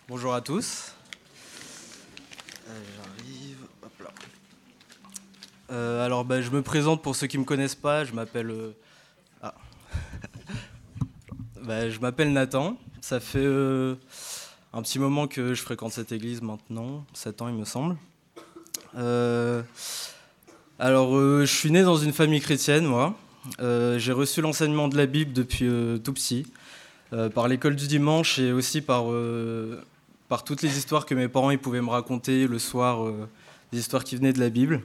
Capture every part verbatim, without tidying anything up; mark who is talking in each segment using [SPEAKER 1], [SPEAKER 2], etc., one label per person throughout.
[SPEAKER 1] Bonjour à tous. Euh, j'arrive. Hop là. Euh, alors, bah, je me présente pour ceux qui ne me connaissent pas. Je m'appelle. Euh... Ah. bah, je m'appelle Nathan. Ça fait euh, un petit moment que je fréquente cette église maintenant, sept ans il me semble. Euh... Alors, euh, je suis né dans une famille chrétienne, moi. Euh, j'ai reçu l'enseignement de la Bible depuis euh, tout petit, euh, par l'école du dimanche et aussi par. Euh... par toutes les histoires que mes parents ils pouvaient me raconter le soir, euh, des histoires qui venaient de la Bible.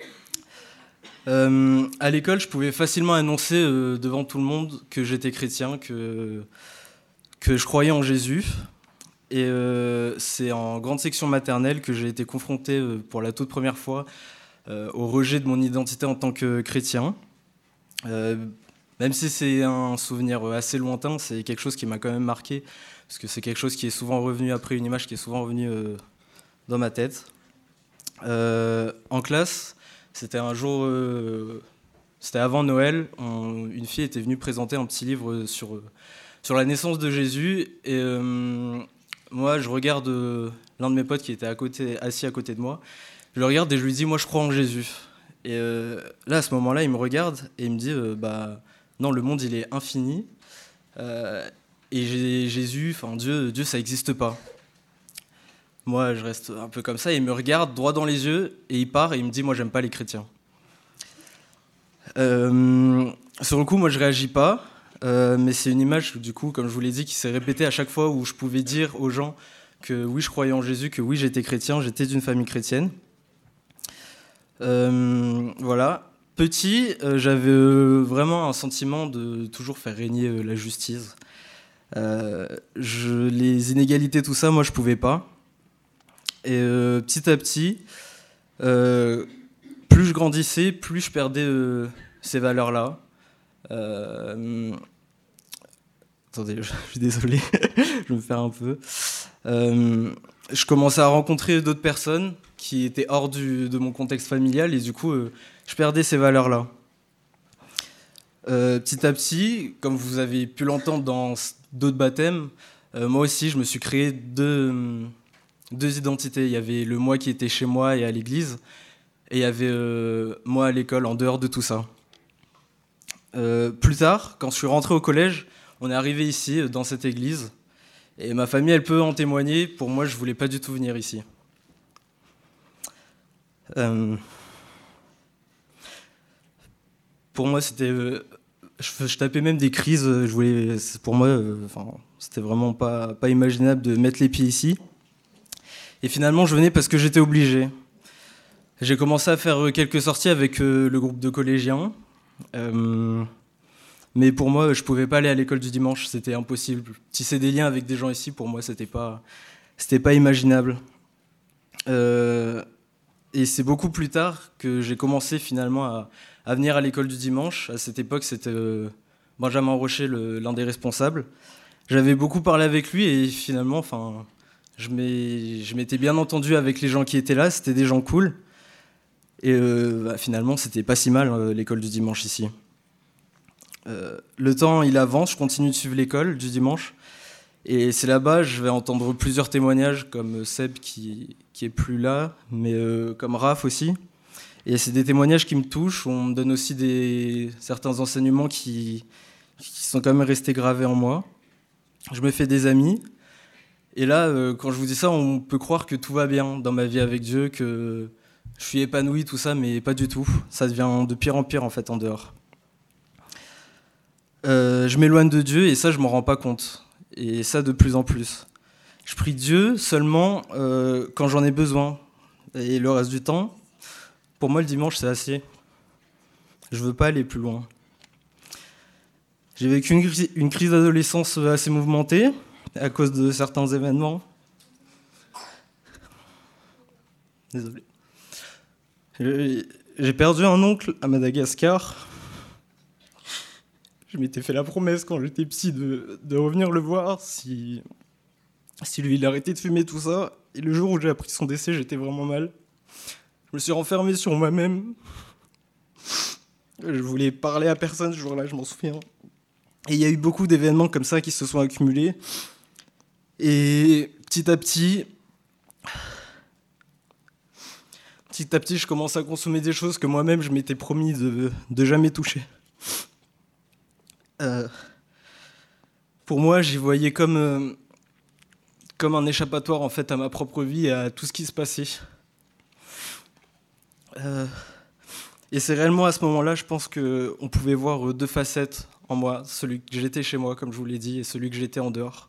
[SPEAKER 1] Euh, à l'école, je pouvais facilement annoncer euh, devant tout le monde que j'étais chrétien, que, que je croyais en Jésus. Et euh, c'est en grande section maternelle que j'ai été confronté euh, pour la toute première fois euh, au rejet de mon identité en tant que chrétien. Euh, même si c'est un souvenir assez lointain, c'est quelque chose qui m'a quand même marqué, parce que c'est quelque chose qui est souvent revenu après, une image qui est souvent revenue euh, dans ma tête. Euh, en classe, c'était un jour, euh, c'était avant Noël, on, une fille était venue présenter un petit livre sur, euh, sur la naissance de Jésus, et euh, moi je regarde euh, l'un de mes potes qui était à côté, assis à côté de moi, je le regarde et je lui dis « moi je crois en Jésus ». Et euh, là, à ce moment-là, il me regarde et il me dit euh, « bah non, le monde il est infini, euh, et Jésus, enfin Dieu, Dieu ça n'existe pas ». Moi, je reste un peu comme ça, et il me regarde droit dans les yeux, et il part, et il me dit « moi, j'aime pas les chrétiens ». Euh, sur le coup, moi, je réagis pas, euh, mais c'est une image, du coup, comme je vous l'ai dit, qui s'est répétée à chaque fois où je pouvais dire aux gens que oui, je croyais en Jésus, que oui, j'étais chrétien, j'étais d'une famille chrétienne. Euh, voilà. Petit, euh, j'avais euh, vraiment un sentiment de toujours faire régner euh, la justice. Euh, je, les inégalités, tout ça, moi, je pouvais pas. Et euh, petit à petit, euh, plus je grandissais, plus je perdais euh, ces valeurs-là. Euh, attendez, je, je suis désolé, je me perds un peu. Euh, je commençais à rencontrer d'autres personnes qui étaient hors du, de mon contexte familial, et du coup, euh, je perdais ces valeurs-là. Euh, petit à petit, comme vous avez pu l'entendre dans d'autres baptêmes, euh, moi aussi, je me suis créé deux... deux identités. Il y avait le moi qui était chez moi et à l'église, et il y avait euh, moi à l'école, en dehors de tout ça. Euh, plus tard, quand je suis rentré au collège, on est arrivé ici, dans cette église, et ma famille, elle peut en témoigner. Pour moi, je voulais pas du tout venir ici. Euh, pour moi, c'était... Euh, je, je tapais même des crises. Je voulais, pour moi, euh, enfin, c'était vraiment pas, pas imaginable de mettre les pieds ici. Et finalement, je venais parce que j'étais obligé. J'ai commencé à faire quelques sorties avec euh, le groupe de collégiens. Euh, mais pour moi, je ne pouvais pas aller à l'école du dimanche, c'était impossible. Tisser des liens avec des gens ici, pour moi, ce n'était pas, c'était pas imaginable. Euh, et c'est beaucoup plus tard que j'ai commencé finalement à, à venir à l'école du dimanche. À cette époque, c'était euh, Benjamin Rocher, le, l'un des responsables. J'avais beaucoup parlé avec lui et finalement, enfin... Je, je m'étais bien entendu avec les gens qui étaient là, c'était des gens cool. Et euh, bah, finalement, c'était pas si mal euh, l'école du dimanche ici. Euh, le temps, il avance, je continue de suivre l'école du dimanche. Et c'est là-bas, je vais entendre plusieurs témoignages, comme Seb qui, qui est plus là, mais euh, comme Raph aussi. Et c'est des témoignages qui me touchent, on me donne aussi des, certains enseignements qui, qui sont quand même restés gravés en moi. Je me fais des amis. Et là, euh, quand je vous dis ça, on peut croire que tout va bien dans ma vie avec Dieu, que je suis épanoui, tout ça, mais pas du tout. Ça devient de pire en pire, en fait, en dehors. Euh, je m'éloigne de Dieu, et ça, je m'en rends pas compte. Et ça, de plus en plus. Je prie Dieu seulement euh, quand j'en ai besoin. Et le reste du temps, pour moi, le dimanche, c'est assez. Je veux pas aller plus loin. J'ai vécu une, une crise d'adolescence assez mouvementée, à cause de certains événements. Désolé. J'ai perdu un oncle à Madagascar. Je m'étais fait la promesse quand j'étais petit de, de revenir le voir si, si lui il arrêtait de fumer, tout ça. Et le jour où j'ai appris son décès, j'étais vraiment mal. Je me suis renfermé sur moi-même. Je voulais parler à personne ce jour-là, je m'en souviens. Et il y a eu beaucoup d'événements comme ça qui se sont accumulés. Et petit à petit, petit à petit, je commence à consommer des choses que moi-même je m'étais promis de, de jamais toucher. Euh, pour moi, j'y voyais comme, euh, comme un échappatoire en fait à ma propre vie et à tout ce qui se passait. Euh, et c'est réellement à ce moment-là, je pense qu'on pouvait voir deux facettes en moi, celui que j'étais chez moi, comme je vous l'ai dit, et celui que j'étais en dehors.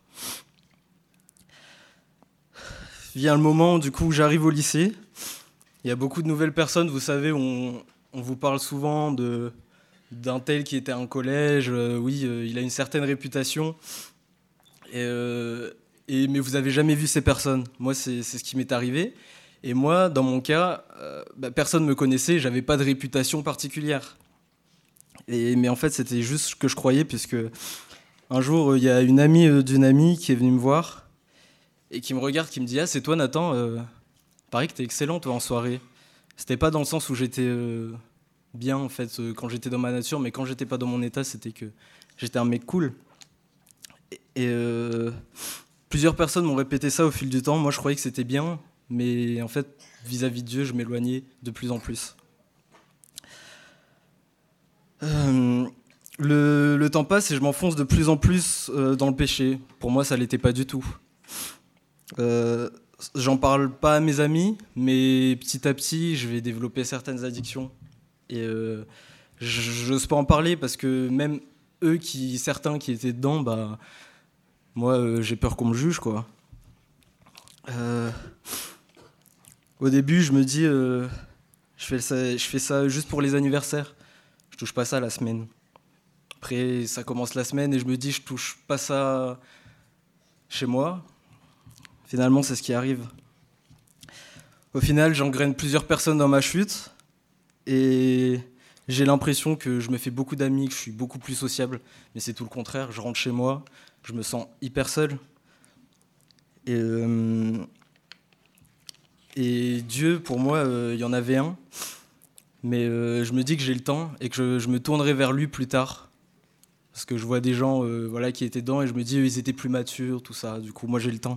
[SPEAKER 1] Vient le moment du coup où j'arrive au lycée. Il y a beaucoup de nouvelles personnes, vous savez, on, on vous parle souvent de, d'un tel qui était à un collège, euh, oui, euh, il a une certaine réputation, et, euh, et, mais vous n'avez jamais vu ces personnes. Moi, c'est, c'est ce qui m'est arrivé. Et moi, dans mon cas, euh, bah, personne ne me connaissait, j'avais pas de réputation particulière. Et, mais en fait, c'était juste ce que je croyais, puisque un jour, il y a une amie euh, d'une amie qui est venue me voir, et qui me regarde, qui me dit « Ah, c'est toi, Nathan euh, paraît que t'es excellent, toi, en soirée. » C'était pas dans le sens où j'étais euh, bien, en fait, euh, quand j'étais dans ma nature, mais quand j'étais pas dans mon état, c'était que j'étais un mec cool. Et, et euh, plusieurs personnes m'ont répété ça au fil du temps. Moi, je croyais que c'était bien, mais en fait, vis-à-vis de Dieu, je m'éloignais de plus en plus. Euh, le, le temps passe et je m'enfonce de plus en plus euh, dans le péché. Pour moi, ça l'était pas du tout. Euh, J'en parle pas à mes amis, mais petit à petit, je vais développer certaines addictions. Et euh, j'ose pas en parler parce que même eux, qui, certains qui étaient dedans, bah, moi, euh, j'ai peur qu'on me juge, quoi. Euh, au début, je me dis, euh, je fais ça, je fais ça juste pour les anniversaires. Je touche pas ça la semaine. Après, ça commence la semaine et je me dis, je touche pas ça chez moi. Finalement, c'est ce qui arrive. Au final, j'engraine plusieurs personnes dans ma chute et j'ai l'impression que je me fais beaucoup d'amis, que je suis beaucoup plus sociable, mais c'est tout le contraire. Je rentre chez moi, je me sens hyper seul. Et, euh, et Dieu, pour moi, euh, il y en avait un, mais euh, je me dis que j'ai le temps et que je, je me tournerai vers lui plus tard. Parce que je vois des gens euh, voilà, qui étaient dedans et je me dis, eux, ils étaient plus matures, tout ça. Du coup, moi, j'ai le temps.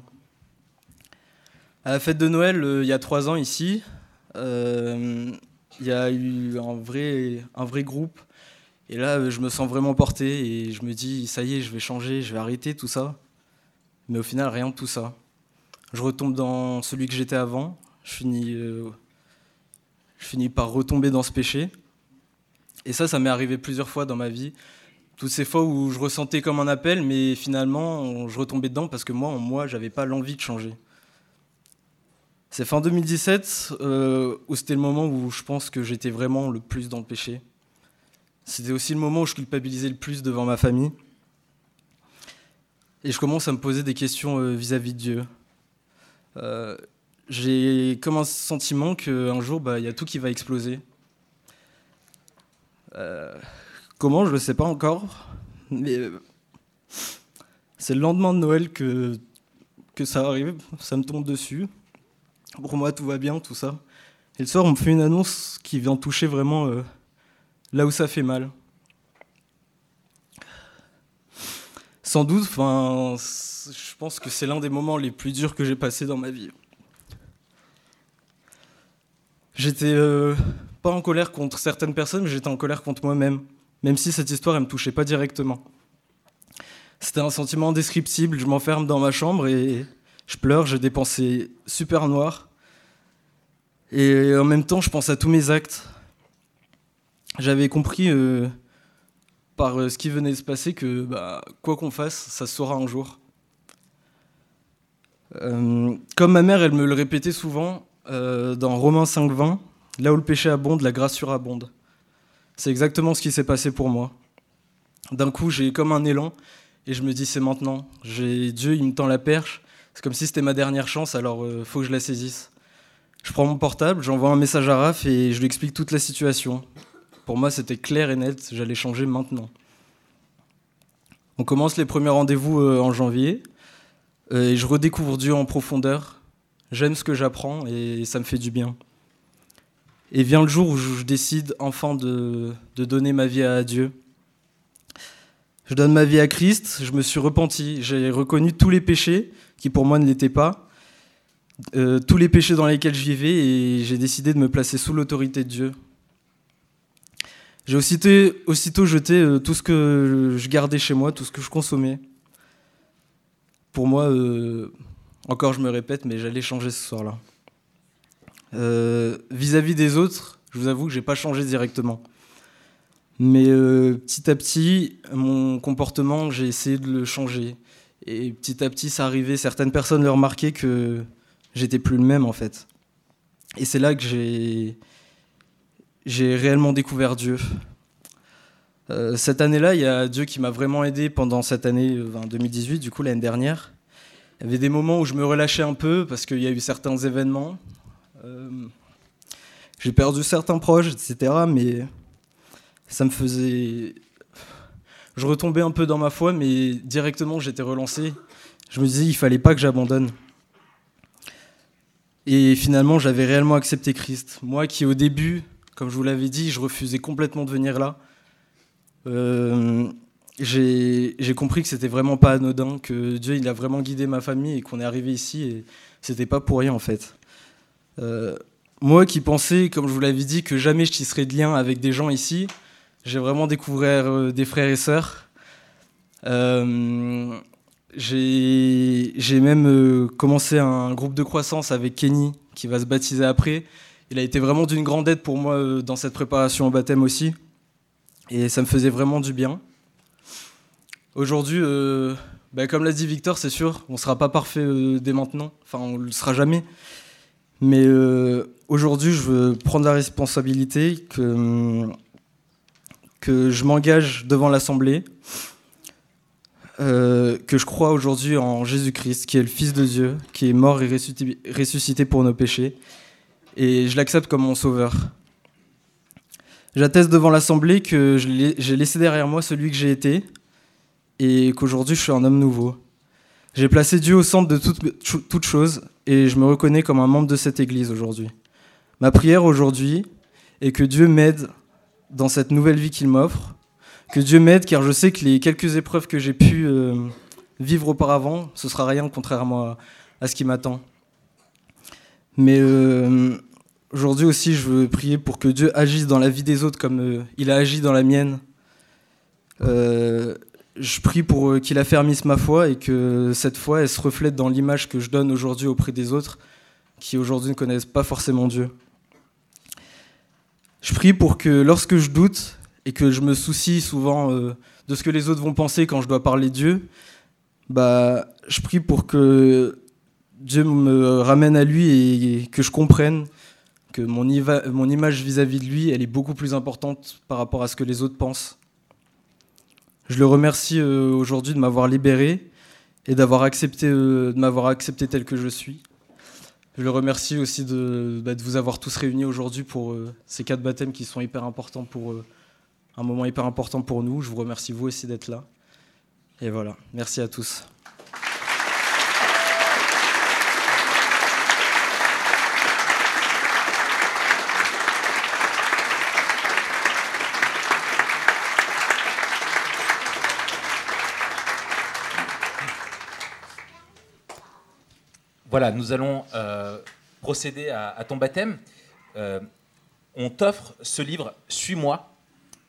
[SPEAKER 1] À la fête de Noël, euh, il y a trois ans ici, euh, il y a eu un vrai, un vrai groupe. Et là, je me sens vraiment porté et je me dis, ça y est, je vais changer, je vais arrêter tout ça. Mais au final, rien de tout ça. Je retombe dans celui que j'étais avant. Je finis, euh, je finis par retomber dans ce péché. Et ça, ça m'est arrivé plusieurs fois dans ma vie. Toutes ces fois où je ressentais comme un appel, mais finalement, je retombais dedans parce que moi, en moi, j'avais pas l'envie de changer. C'est fin deux mille dix-sept euh, où c'était le moment où je pense que j'étais vraiment le plus dans le péché. C'était aussi le moment où je culpabilisais le plus devant ma famille. Et je commence à me poser des questions euh, vis-à-vis de Dieu. Euh, j'ai comme un sentiment qu'un jour, bah, y a tout qui va exploser. Euh, comment, je ne le sais pas encore. Mais euh, c'est le lendemain de Noël que, que ça arrive, ça me tombe dessus. Pour moi, tout va bien, tout ça. Et le soir, on me fait une annonce qui vient toucher vraiment euh, là où ça fait mal. Sans doute, enfin, je pense que c'est l'un des moments les plus durs que j'ai passés dans ma vie. J'étais euh, pas en colère contre certaines personnes, mais j'étais en colère contre moi-même, même si cette histoire, elle me touchait pas directement. C'était un sentiment indescriptible, je m'enferme dans ma chambre et je pleure, j'ai des pensées super noires. Et en même temps, je pense à tous mes actes. J'avais compris euh, par euh, ce qui venait de se passer que bah, quoi qu'on fasse, ça se saura un jour. Euh, comme ma mère, elle me le répétait souvent euh, dans Romains cinq vingt, là où le péché abonde, la grâce surabonde. C'est exactement ce qui s'est passé pour moi. D'un coup, j'ai comme un élan et je me dis c'est maintenant. J'ai Dieu, il me tend la perche. C'est comme si c'était ma dernière chance, alors euh, faut que je la saisisse. Je prends mon portable, j'envoie un message à Raph et je lui explique toute la situation. Pour moi, c'était clair et net, j'allais changer maintenant. On commence les premiers rendez-vous euh, en janvier euh, et je redécouvre Dieu en profondeur. J'aime ce que j'apprends et ça me fait du bien. Et vient le jour où je décide enfin de, de donner ma vie à Dieu. Je donne ma vie à Christ, je me suis repenti, j'ai reconnu tous les péchés qui pour moi ne l'étaient pas, euh, tous les péchés dans lesquels je vivais et j'ai décidé de me placer sous l'autorité de Dieu. J'ai aussitôt, aussitôt jeté euh, tout ce que je gardais chez moi, tout ce que je consommais. Pour moi, euh, encore je me répète, mais j'allais changer ce soir-là. Euh, vis-à-vis des autres, je vous avoue que j'ai pas changé directement. Mais euh, petit à petit, mon comportement, j'ai essayé de le changer. Et petit à petit, ça arrivait, certaines personnes le remarquaient que j'étais plus le même en fait. Et c'est là que j'ai, j'ai réellement découvert Dieu. Euh, cette année-là, il y a Dieu qui m'a vraiment aidé pendant cette année enfin, deux mille dix-huit, du coup l'année dernière. Il y avait des moments où je me relâchais un peu parce qu'il y a eu certains événements. Euh, j'ai perdu certains proches, et cetera. Mais ça me faisait... Je retombais un peu dans ma foi, mais directement j'étais relancé. Je me disais il fallait pas que j'abandonne. Et finalement, j'avais réellement accepté Christ. Moi qui au début, comme je vous l'avais dit, je refusais complètement de venir là. Euh, j'ai, j'ai compris que c'était vraiment pas anodin, que Dieu il a vraiment guidé ma famille et qu'on est arrivé ici et c'était pas pour rien en fait. Euh, moi qui pensais, comme je vous l'avais dit, que jamais je tisserais de lien avec des gens ici, j'ai vraiment découvert euh, des frères et sœurs. Euh, j'ai, j'ai même euh, commencé un groupe de croissance avec Kenny qui va se baptiser après. Il a été vraiment d'une grande aide pour moi euh, dans cette préparation au baptême aussi. Et ça me faisait vraiment du bien. Aujourd'hui, euh, bah comme l'a dit Victor, c'est sûr, on ne sera pas parfait euh, dès maintenant. Enfin, on ne le sera jamais. Mais euh, aujourd'hui, je veux prendre la responsabilité que, que je m'engage devant l'Assemblée, euh, que je crois aujourd'hui en Jésus-Christ, qui est le Fils de Dieu, qui est mort et ressuscité, ressuscité pour nos péchés. Et je l'accepte comme mon sauveur. J'atteste devant l'Assemblée que je l'ai, j'ai laissé derrière moi celui que j'ai été et qu'aujourd'hui je suis un homme nouveau. J'ai placé Dieu au centre de toute, toute chose et je me reconnais comme un membre de cette Église aujourd'hui. Ma prière aujourd'hui est que Dieu m'aide dans cette nouvelle vie qu'il m'offre, que Dieu m'aide car je sais que les quelques épreuves que j'ai pu euh, vivre auparavant, ce sera rien contrairement à, à ce qui m'attend. Mais... Euh, Aujourd'hui aussi, je veux prier pour que Dieu agisse dans la vie des autres comme euh, il a agi dans la mienne. Euh, je prie pour euh, qu'il affermisse ma foi et que cette foi, elle se reflète dans l'image que je donne aujourd'hui auprès des autres qui aujourd'hui ne connaissent pas forcément Dieu. Je prie pour que lorsque je doute et que je me soucie souvent euh, de ce que les autres vont penser quand je dois parler de Dieu, bah, je prie pour que Dieu me ramène à lui et, et que je comprenne que mon, iva, mon image vis-à-vis de lui, elle est beaucoup plus importante par rapport à ce que les autres pensent. Je le remercie euh, aujourd'hui de m'avoir libéré et d'avoir accepté, euh, de m'avoir accepté tel que je suis. Je le remercie aussi de, bah, de vous avoir tous réunis aujourd'hui pour euh, ces quatre baptêmes qui sont hyper importants pour euh, un moment hyper important pour nous. Je vous remercie vous aussi d'être là. Et voilà, merci à tous.
[SPEAKER 2] Voilà, nous allons euh, procéder à, à ton baptême. Euh, on t'offre ce livre « Suis-moi euh, »,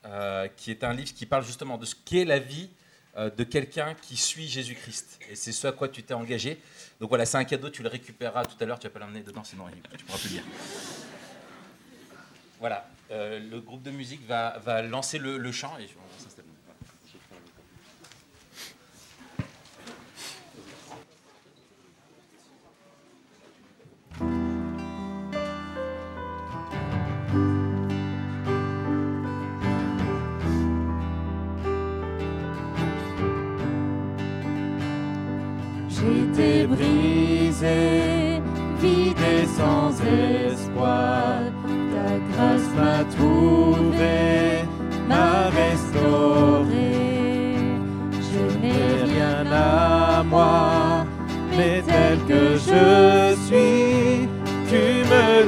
[SPEAKER 2] qui est un livre qui parle justement de ce qu'est la vie euh, de quelqu'un qui suit Jésus-Christ. Et c'est ce à quoi tu t'es engagé. Donc voilà, c'est un cadeau, tu le récupéreras tout à l'heure, tu vas pas l'emmener dedans, sinon tu pourras plus lire. Voilà, euh, le groupe de musique va, va lancer le, le chant et on va s'installer.
[SPEAKER 3] J'étais brisé, vide et sans espoir. Ta grâce m'a trouvé, m'a restauré. Je n'ai rien à moi, mais tel que je suis, tu me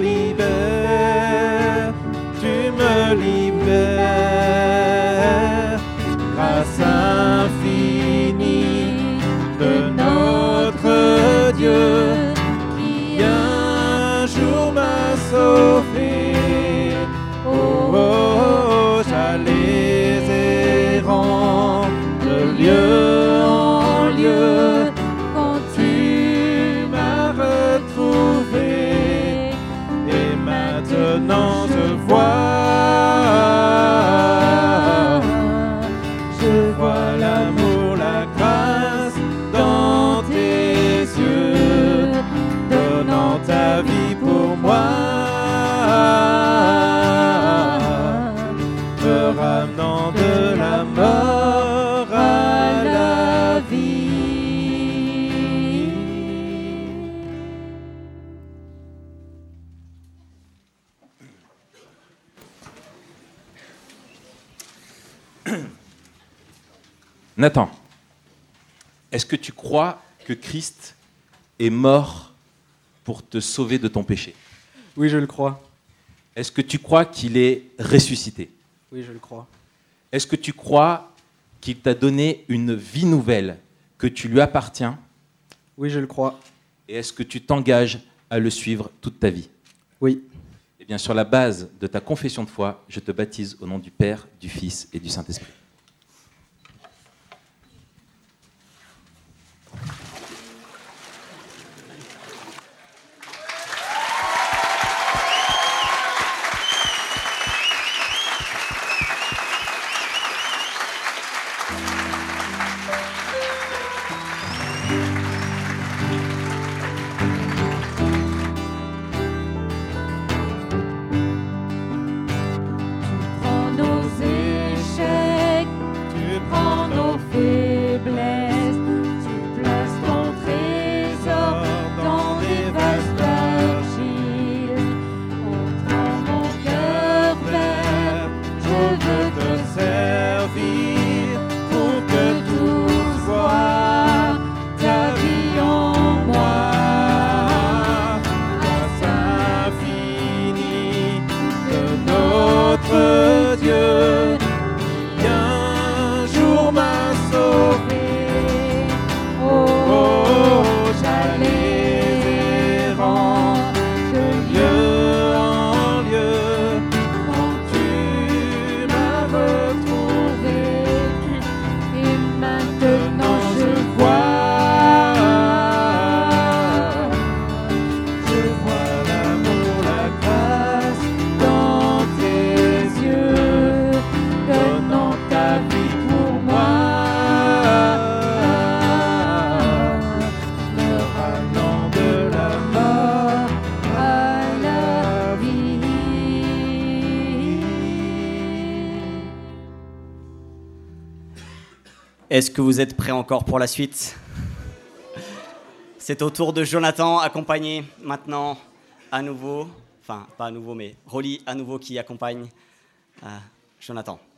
[SPEAKER 3] libères, tu me libères. Grâce grâce infinie de notre Dieu qui un jour m'a sauvé. Oh, oh, oh, j'allais errant de lieu en lieu quand tu m'as retrouvé. Et maintenant je vois, je vois l'amour, la grâce dans tes yeux, donnant ta vie pour moi, me ramenant de la mort à la vie.
[SPEAKER 2] Nathan, est-ce que tu crois que Christ est mort pour te sauver de ton péché?
[SPEAKER 1] Oui, je le crois.
[SPEAKER 2] Est-ce que tu crois qu'il est ressuscité?
[SPEAKER 1] Oui, je le crois.
[SPEAKER 2] Est-ce que tu crois qu'il t'a donné une vie nouvelle, que tu lui appartiens?
[SPEAKER 1] Oui, je le crois.
[SPEAKER 2] Et est-ce que tu t'engages à le suivre toute ta vie?
[SPEAKER 1] Oui.
[SPEAKER 2] Eh bien, sur la base de ta confession de foi, je te baptise au nom du Père, du Fils et du Saint-Esprit.
[SPEAKER 3] Prends nos échecs, tu prends nos faiblesses, tu places ton trésor dans des vases d'argile. Oh, prends mon cœur vert, je veux te servir pour que tout soit ta vie en moi. Grâce infinie de notre Dieu qui un jour m'a sauvé. Oh, oh, oh, j'allais errant de lieu en lieu quand tu m'as retrouvé. Et maintenant je vois, je vois l'amour, la grâce dans tes yeux, donnant ta vie pour moi, me ramenant de la mort à la vie.
[SPEAKER 4] Est-ce que vous êtes prêts encore pour la suite? C'est au tour de Jonathan, accompagné maintenant à nouveau, enfin pas à nouveau, mais Rolly à nouveau qui accompagne euh, Jonathan.